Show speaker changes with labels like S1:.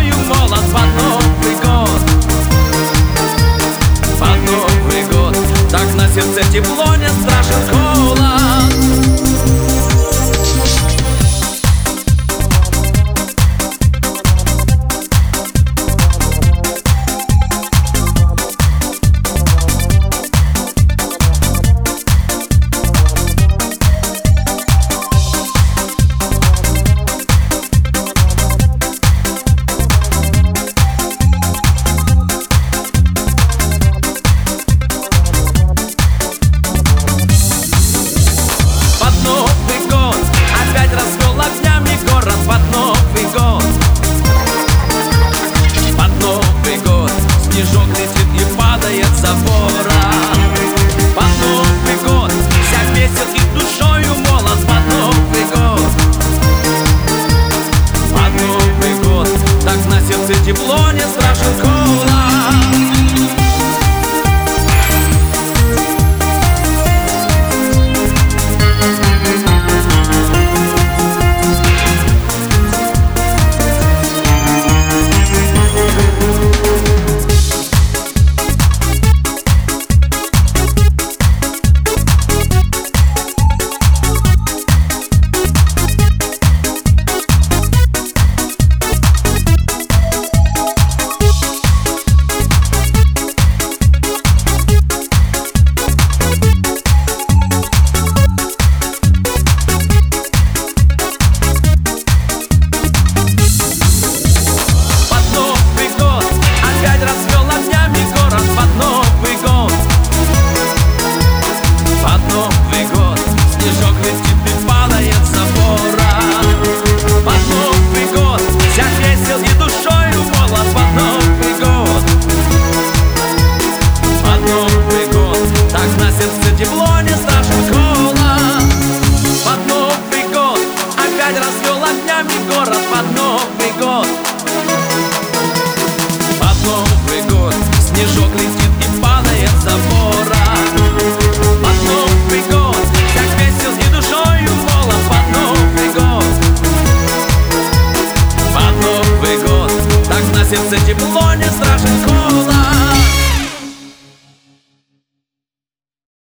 S1: душою молод под Новый год. Под Новый год так на сердце тепло, не страшен холод. Снежок летит и падает с забора. Под Новый год вся весел и душою молод. Под Новый год, под Новый год так на сердце тепло, не страшен холод. Снежок летит и падает с забора. Под Новый год вся весел и душою молод. Под Новый год, под Новый год так на сердце тепло, не страшен холод. Под Новый год опять расцвел огнями город. Под Новый год, под Новый год снежок летит и падает с забора. Под Новый год на сердце тепло.